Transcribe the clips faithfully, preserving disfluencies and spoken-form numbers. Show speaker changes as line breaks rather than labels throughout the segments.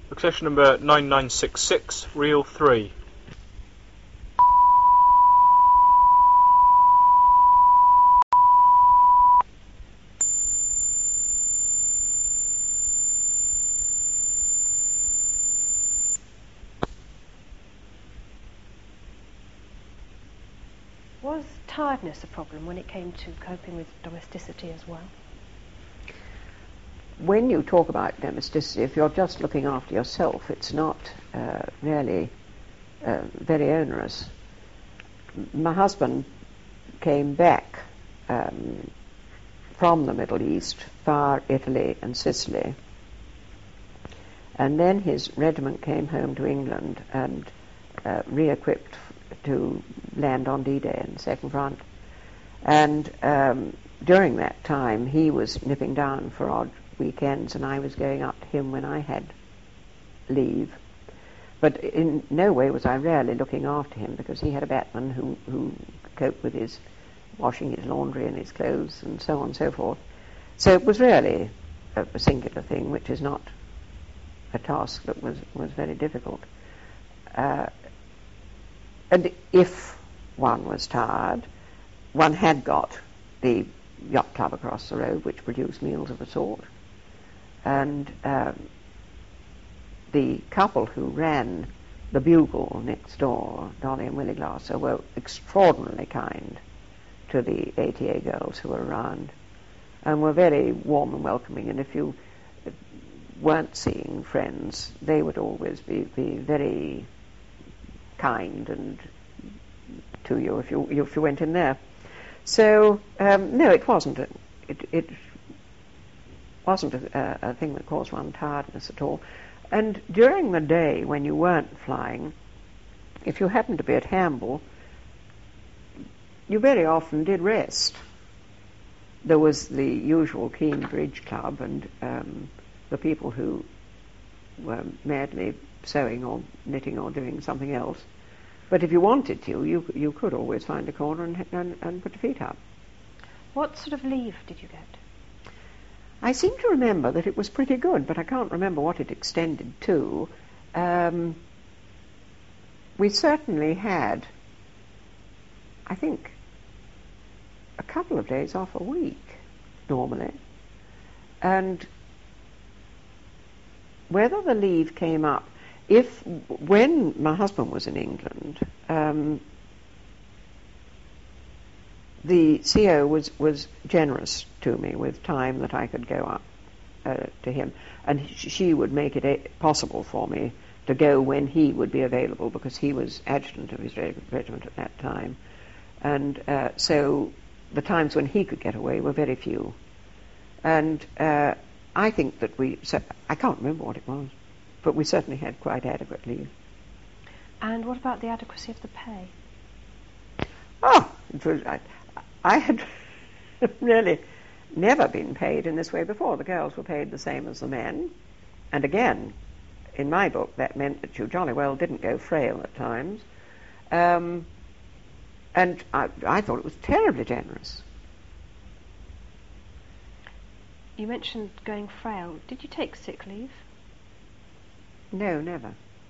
Accession number nine nine six six, reel three.
Was tiredness a problem when it came to coping with domesticity as well?
When you talk about domesticity, if you're just looking after yourself, it's not uh, really uh, very onerous. My husband came back um, from the Middle East via Italy and Sicily, and then his regiment came home to England and uh, re-equipped to land on D-Day in the Second Front. And um, during that time, he was nipping down for odd weekends, and I was going up to him when I had leave. But in no way was I really looking after him, because he had a batman who, who coped with his washing his laundry and his clothes and so on and so forth. So it was really a, a singular thing, which is not a task that was, was very difficult. Uh, and if one was tired, one had got the yacht club across the road, which produced meals of a sort. And um, the couple who ran the Bugle next door, Dolly and Willie Glasser, were extraordinarily kind to the A T A girls who were around, and were very warm and welcoming. And if you weren't seeing friends, they would always be, be very kind and to you if you if you went in there. So um, no, it wasn't. A, it, it wasn't a, a thing that caused one tiredness at all. And during the day when you weren't flying, if you happened to be at Hamble, you very often did rest. There was the usual Keene Bridge Club and um, the people who were madly sewing or knitting or doing something else. But if you wanted to, you you could always find a corner and, and, and put your feet up.
What sort of leave did you get?
I seem to remember that it was pretty good, but I can't remember what it extended to. Um, we certainly had, I think, a couple of days off a week, normally. And whether the leave came up, if, when my husband was in England, um, the C O was, was generous to me with time that I could go up uh, to him, and she would make it a- possible for me to go when he would be available, because he was adjutant of his reg- regiment at that time. And uh, so the times when he could get away were very few. And uh, I think that we, so I can't remember what it was, but we certainly had quite adequate leave.
And what about the adequacy of the pay?
Oh, it was, I, I had really never been paid in this way before. The girls were paid the same as the men. And again, in my book, that meant that you jolly well didn't go frail at times. Um, and I, I thought it was terribly generous.
You mentioned going frail. Did you take sick leave?
No, never.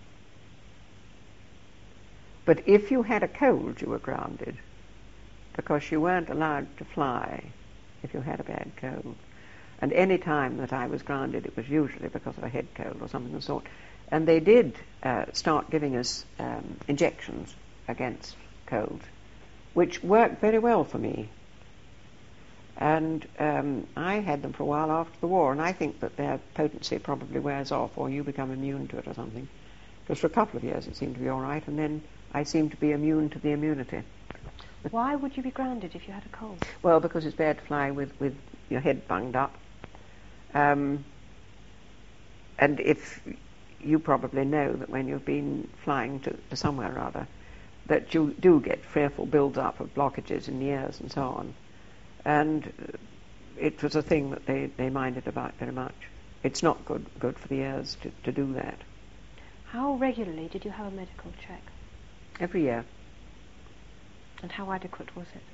But if you had a cold, you were grounded, because you weren't allowed to fly if you had a bad cold. And any time that I was grounded, it was usually because of a head cold or something of the sort. And they did uh, start giving us um, injections against colds, which worked very well for me. And um, I had them for a while after the war, and I think that their potency probably wears off, or you become immune to it or something. Because for a couple of years it seemed to be all right, and then I seemed to be immune to the immunity.
Why would you be grounded if you had a cold?
Well, because it's bad to fly with, with your head bunged up. Um, and if you probably know that when you've been flying to, to somewhere or other, that you do get fearful build-up of blockages in the ears and so on. And it was a thing that they, they minded about very much. It's not good good for the ears to, to do that.
How regularly did you have a medical check?
Every year.
And how adequate was it?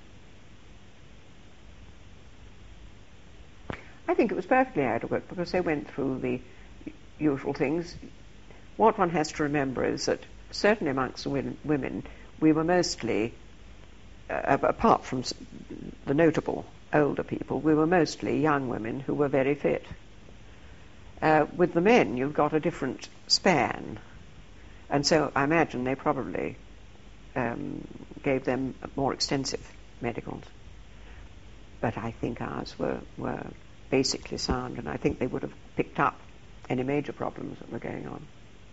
I think it was perfectly adequate, because they went through the usual things. what one has to remember is that certainly amongst the win- women, we were mostly, uh, apart from the notable older people, we were mostly young women who were very fit. Uh, with the men, you've got a different span. And so I imagine they probably um, gave them more extensive medicals. But I think ours were, were basically sound, and I think they would have picked up any major problems that were going on.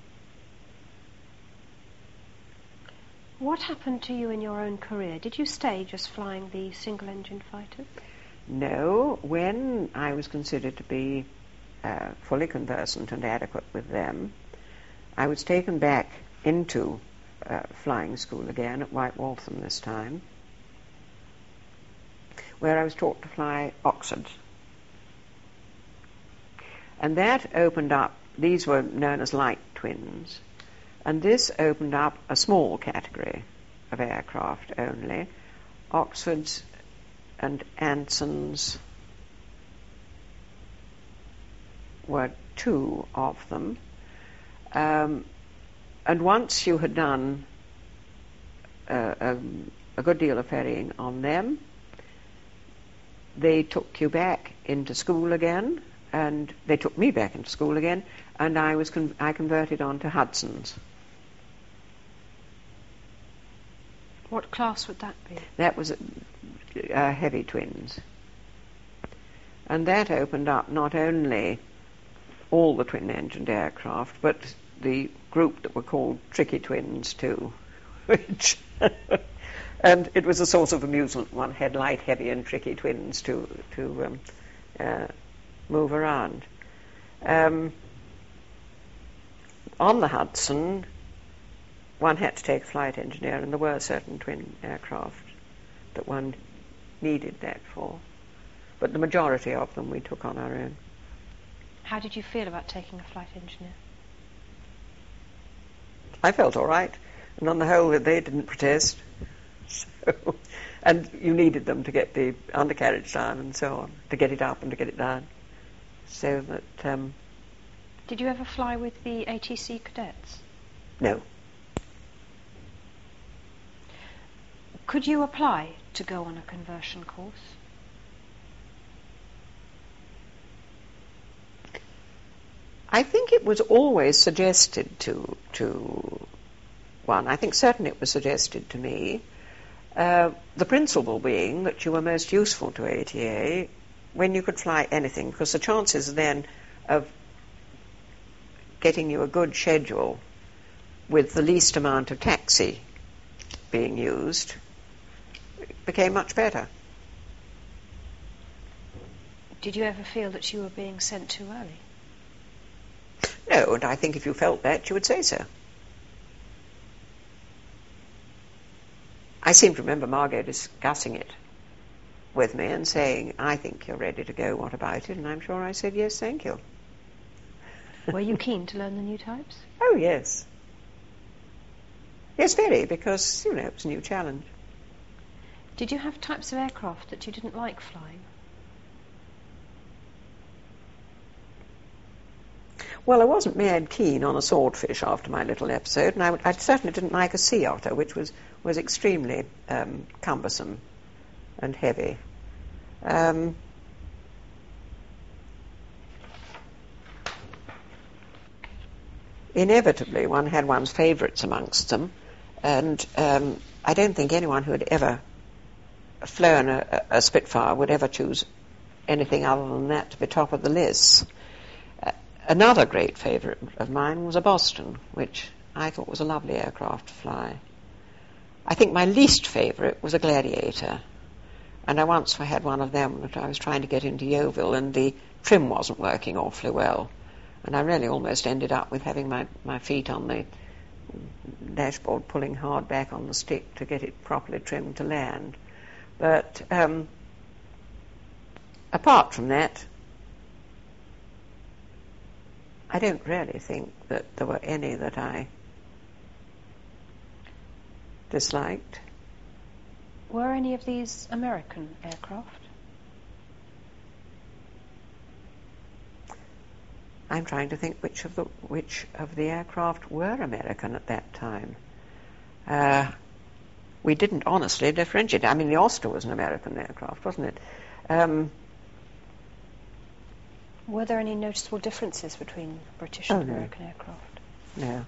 What happened to you in your own career? Did you stay just flying the single-engine fighters?
No. When I was considered to be uh, fully conversant and adequate with them, I was taken back into uh, flying school again at White Waltham this time, where I was taught to fly Oxfords. And that opened up, these were known as light twins, and this opened up a small category of aircraft only. Oxfords and Ansons were two of them. Um, and once you had done uh, a, a good deal of ferrying on them, they took you back into school again, and they took me back into school again, and I was con- I converted on to Hudson's.
What class would that be?
That was uh, heavy twins. And that opened up not only all the twin-engined aircraft, but the group that were called tricky twins too, which and it was a source of amusement. One had light, heavy, and tricky twins to to um, uh, move around. Um, on the Hudson, one had to take a flight engineer, and there were certain twin aircraft that one needed that for. But the majority of them we took on our own.
How did you feel about taking a flight engineer?
I felt all right, and on the whole they didn't protest. So, and you needed them to get the undercarriage down and so on, to get it up and to get it down. So that... Um,
Did you ever fly with the A T C cadets?
No.
Could you apply to go on a conversion course?
I think it was always suggested to to one. I think certainly it was suggested to me. Uh, the principle being that you were most useful to A T A when you could fly anything, because the chances then of getting you a good schedule with the least amount of taxi being used became much better.
Did you ever feel that you were being sent too early?
No, and I think if you felt that, you would say so. I seem to remember Margot discussing it with me and saying, I think you're ready to go, what about it? And I'm sure I said, yes, thank you.
Were you keen to learn the new types?
Oh, yes. Yes, very, because, you know, it was a new challenge.
Did you have types of aircraft that you didn't like flying?
Well, I wasn't mad keen on a swordfish after my little episode, and I, I certainly didn't like a sea otter, which was, was extremely um, cumbersome and heavy. Um, inevitably, one had one's favourites amongst them, and um, I don't think anyone who had ever flown a, a Spitfire would ever choose anything other than that to be top of the list. Another great favourite of mine was a Boston, which I thought was a lovely aircraft to fly. I think my least favourite was a Gladiator, and I once had one of them that I was trying to get into Yeovil, and the trim wasn't working awfully well, and I really almost ended up with having my, my feet on the dashboard, pulling hard back on the stick to get it properly trimmed to land. But um, apart from that, I don't really think that there were any that I disliked.
Were any of these American aircraft?
I I'm trying to think which of the which of the aircraft were American at that time. Uh, we didn't honestly differentiate. I mean, the Oscar was an American aircraft, wasn't it? Um,
Were there any noticeable differences between British
oh,
and
no.
American aircraft?
No.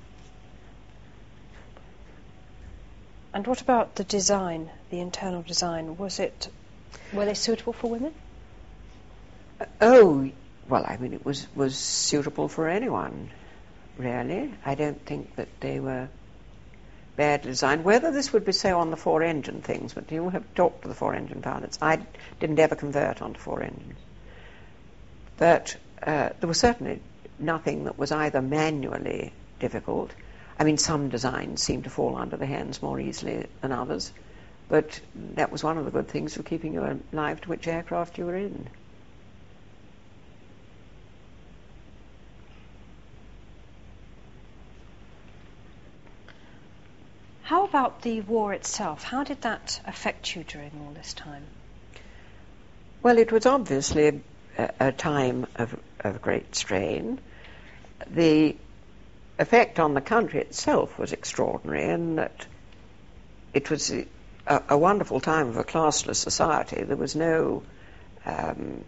And what about the design, the internal design? Was it, were they suitable for women?
Uh, oh, well, I mean, it was, was suitable for anyone, really. I don't think that they were badly designed. Whether this would be so on the four-engine things, but you have talked to the four-engine pilots. I didn't ever convert onto four engines. But uh, there was certainly nothing that was either manually difficult. I mean, some designs seemed to fall under the hands more easily than others, but that was one of the good things for keeping you alive to which aircraft you were in.
How about the war itself? How did that affect you during all this time?
Well, it was obviously a, a time of, of great strain. The effect on the country itself was extraordinary in that it was a, a wonderful time of a classless society. There was no um,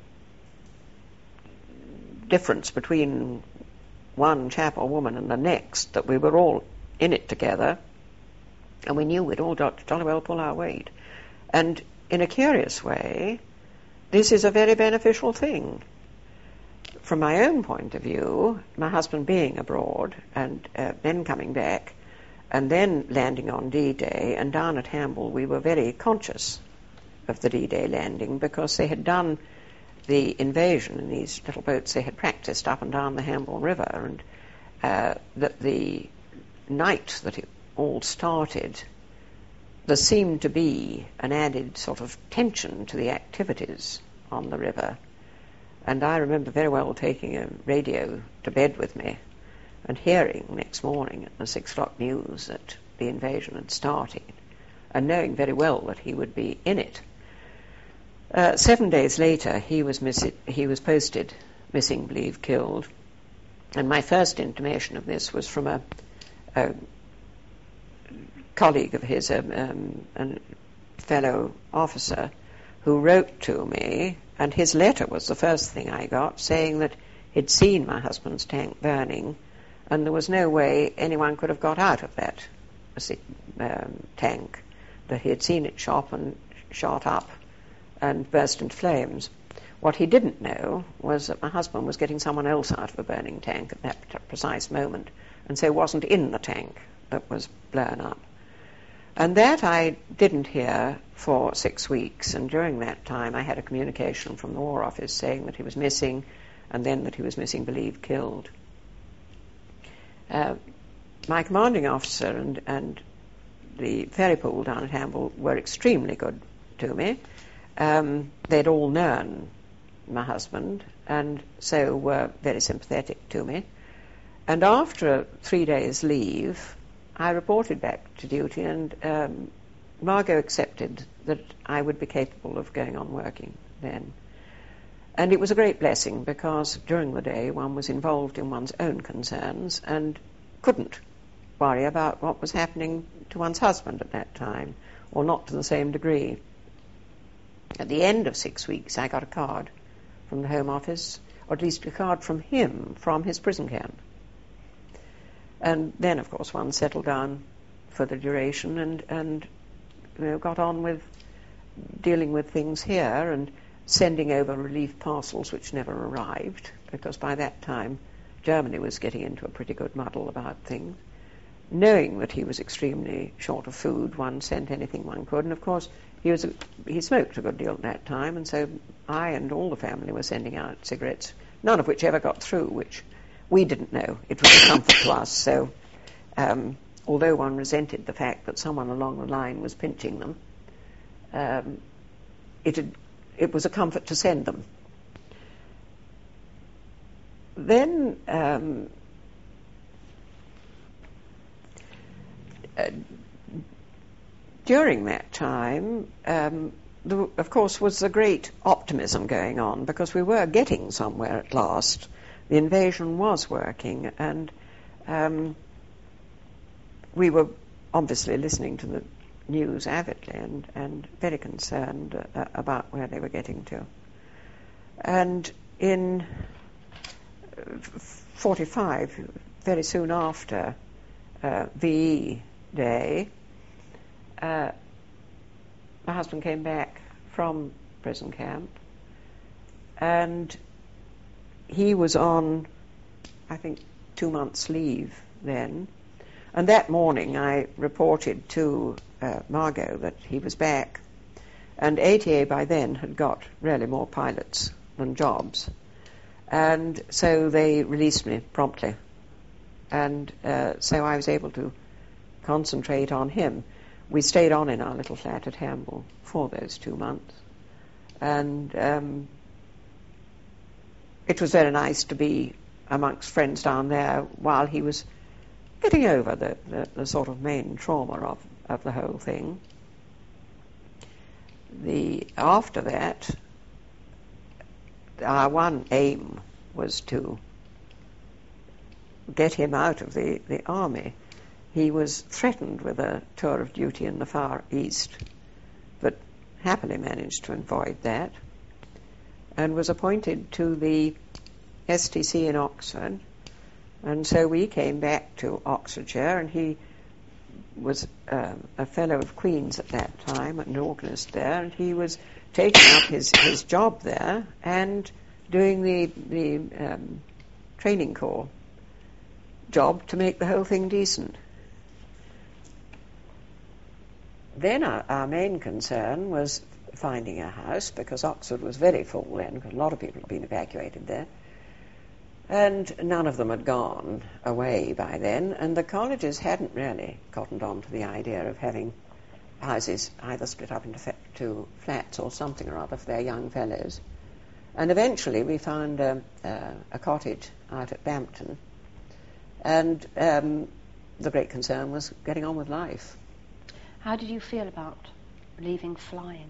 difference between one chap or woman and the next, that we were all in it together, and we knew we'd all jolly well pull our weight. And in a curious way, this is a very beneficial thing. From my own point of view, my husband being abroad and uh, then coming back and then landing on D-Day, and down at Hamble we were very conscious of the D-Day landing because they had done the invasion in these little boats they had practiced up and down the Hamble River, and uh, that the night that it all started, there seemed to be an added sort of tension to the activities on the river. And I remember very well taking a radio to bed with me and hearing next morning at the six o'clock news that the invasion had started, and knowing very well that he would be in it. Uh, seven days later, he was miss- he was posted missing, believed killed. And my first intimation of this was from a, a colleague of his, um, um, a fellow officer, who wrote to me, and his letter was the first thing I got, saying that he'd seen my husband's tank burning, and there was no way anyone could have got out of that um, tank, that he had seen it shot and shot up and burst into flames. What he didn't know was that my husband was getting someone else out of a burning tank at that precise moment, and so wasn't in the tank that was blown up. And that I didn't hear for six weeks, and during that time I had a communication from the War Office saying that he was missing, and then that he was missing, believed killed. Uh, my commanding officer and, and the ferry pool down at Hamble were extremely good to me. Um, they'd all known my husband, and so were very sympathetic to me. And after a three days' leave, I reported back to duty, and um, Margot accepted that I would be capable of going on working then. And it was a great blessing, because during the day one was involved in one's own concerns and couldn't worry about what was happening to one's husband at that time, or not to the same degree. At the end of six weeks I got a card from the Home Office, or at least a card from him from his prison camp. And then, of course, one settled down for the duration and, and you know, got on with dealing with things here and sending over relief parcels which never arrived, because by that time Germany was getting into a pretty good muddle about things. Knowing that he was extremely short of food, one sent anything one could, and of course he was a, he smoked a good deal at that time, and so I and all the family were sending out cigarettes, none of which ever got through, which we didn't know. It was a comfort to us. So um, although one resented the fact that someone along the line was pinching them, um, it, had, it was a comfort to send them. Then um, uh, during that time, um, there, of course, was the great optimism going on, because we were getting somewhere at last. the invasion was working, and um, we were obviously listening to the news avidly and, and very concerned uh, about where they were getting to. And in forty-five, very soon after uh, V E Day, uh, my husband came back from prison camp, and he was on, I think, two months' leave then. And that morning I reported to uh, Margot that he was back, and A T A by then had got really more pilots than jobs, and so they released me promptly, and uh, so I was able to concentrate on him. We stayed on in our little flat at Hamble for those two months, and um, it was very nice to be amongst friends down there while he was getting over the, the, the sort of main trauma of, of the whole thing. The after that, our one aim was to get him out of the, the army. He was threatened with a tour of duty in the Far East, but happily managed to avoid that, and was appointed to the S T C in Oxford. And so we came back to Oxfordshire, and he was uh, a fellow of Queen's at that time, an organist there, and he was taking up his, his job there and doing the, the um, training corps job to make the whole thing decent. Then our, our main concern was finding a house, because Oxford was very full then, because a lot of people had been evacuated there. And none of them had gone away by then, and the colleges hadn't really cottoned on to the idea of having houses either split up into fa- to flats or something or other for their young fellows. And eventually we found a, uh, a cottage out at Bampton, and um, the great concern was getting on with life.
How did you feel about leaving flying?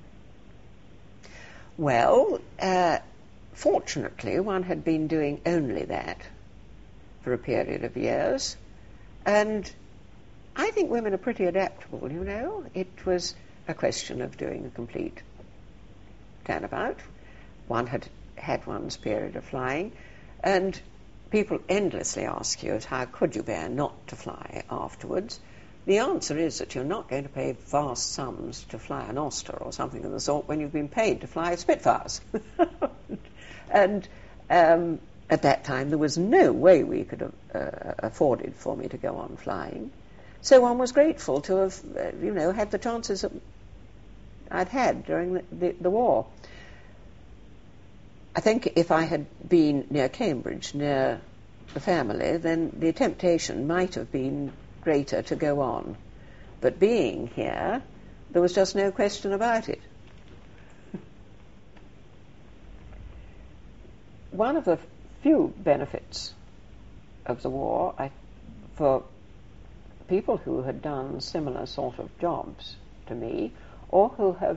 Well, uh, fortunately, one had been doing only that for a period of years, and I think women are pretty adaptable, you know. It was a question of doing a complete turnabout. One had had one's period of flying, and people endlessly ask you, how could you bear not to fly afterwards? The answer is that you're not going to pay vast sums to fly an Oster or something of the sort when you've been paid to fly Spitfires. And um, at that time there was no way we could have uh, afforded for me to go on flying. So one was grateful to have, uh, you know, had the chances that I'd had during the, the, the war. I think if I had been near Cambridge, near the family, then the temptation might have been greater to go on. But being here, there was just no question about it. One of the few benefits of the war, I, for people who had done similar sort of jobs to me, or who have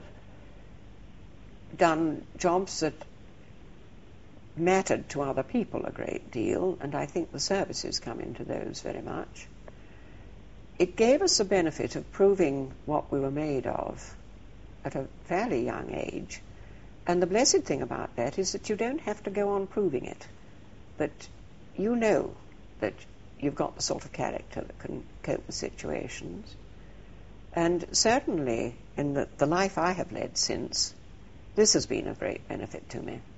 done jobs that mattered to other people a great deal, and I think the services come into those very much, it gave us the benefit of proving what we were made of at a fairly young age. And the blessed thing about that is that you don't have to go on proving it. That you know that you've got the sort of character that can cope with situations. And certainly in the, the life I have led since, this has been of great benefit to me.